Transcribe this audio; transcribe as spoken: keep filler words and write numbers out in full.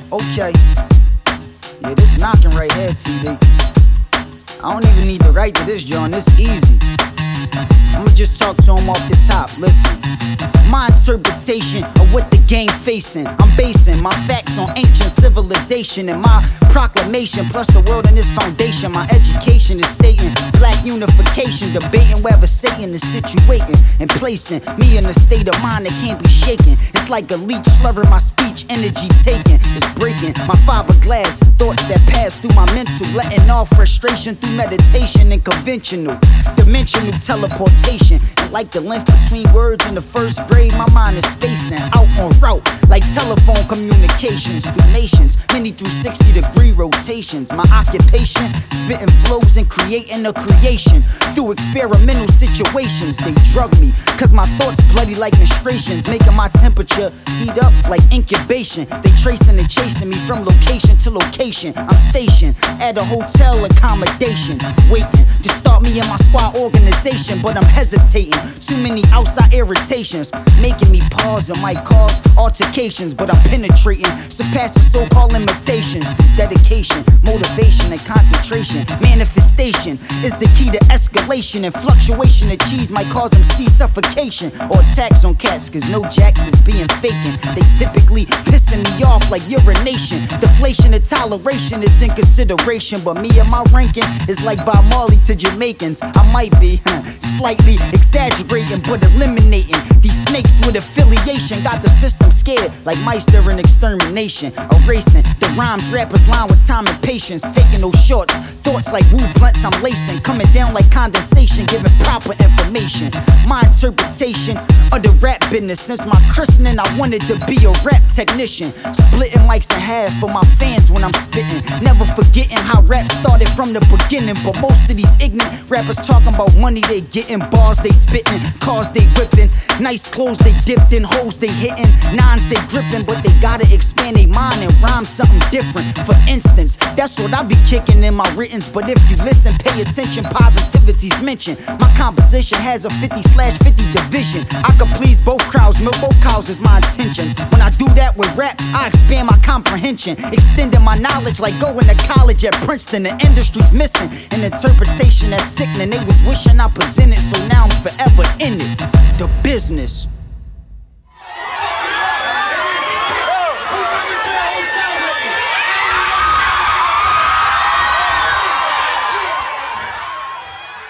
Okay. Yeah, this knocking right here, T D. I don't even need to write to this, John. It's easy. I'ma just talk to him off the top. Listen. My interpretation of what the game facing, I'm basing my facts on ancient civilization and my proclamation, plus the world and its foundation. My education is stating black unification, debating whether Satan is situating and placing me in a state of mind that can't be shaken. It's like a leech slurring my speech, energy taken. It's breaking my fiberglass thoughts that pass through my mental, letting off frustration through meditation and conventional dimensional teleportation. And like the length between words in the first grade, my mind is spacing out on route like telephone communications through nations, many three sixty degree rotations. My occupation, spitting flows and creating a creation through experimental situations. They drug me, cause my thoughts bloody like menstruations, making my temperature heat up like incubation. They tracing and chasing me from location to location. I'm stationed at a hotel accommodation, waiting to start me in my squad organization, but I'm hesitating. Too many outside irritations, making me pause and might cause altercations, but I'm penetrating, surpassing so-called limitations through dedication, motivation, and concentration. Manifestation is the key to escalation, and fluctuation of cheese might cause them see suffocation or attacks on cats, cause no jacks is being faking. They typically pissing me off like urination. Deflation and toleration is in consideration, but me and my ranking is like Bob Marley to Jamaicans. I might be huh, slightly exaggerating, but eliminating these snakes with affiliation. Got the system scared like mice during extermination. Erasing the rhymes rappers line with time and patience, taking those shorts, thoughts like woo blunts I'm lacing, coming down like condensation, giving proper information. My interpretation of the rap business, since my christening I wanted to be a rap technician, splitting mics in half for my fans when I'm spitting, never forgetting how rap started from the beginning. But most of these ignorant rappers talking about money they getting, bars they spitting, cars they whipping, nice clothes they dipped in, hoes they hitting, nines they gripping, but they gotta expand their mind and rhyme something different. For instance, that's what I be kicking in my writtens, but if you listen, pay attention, positivity's mentioned. My composition has a fifty slash fifty division. I could please both crowds, milk both cows is my intentions. When I do that with rap, I expand my comprehension, extending my knowledge like going to college at Princeton. The industry's missing an interpretation that's sickening. They was wishing I presented, so now I'm forever in it. The business.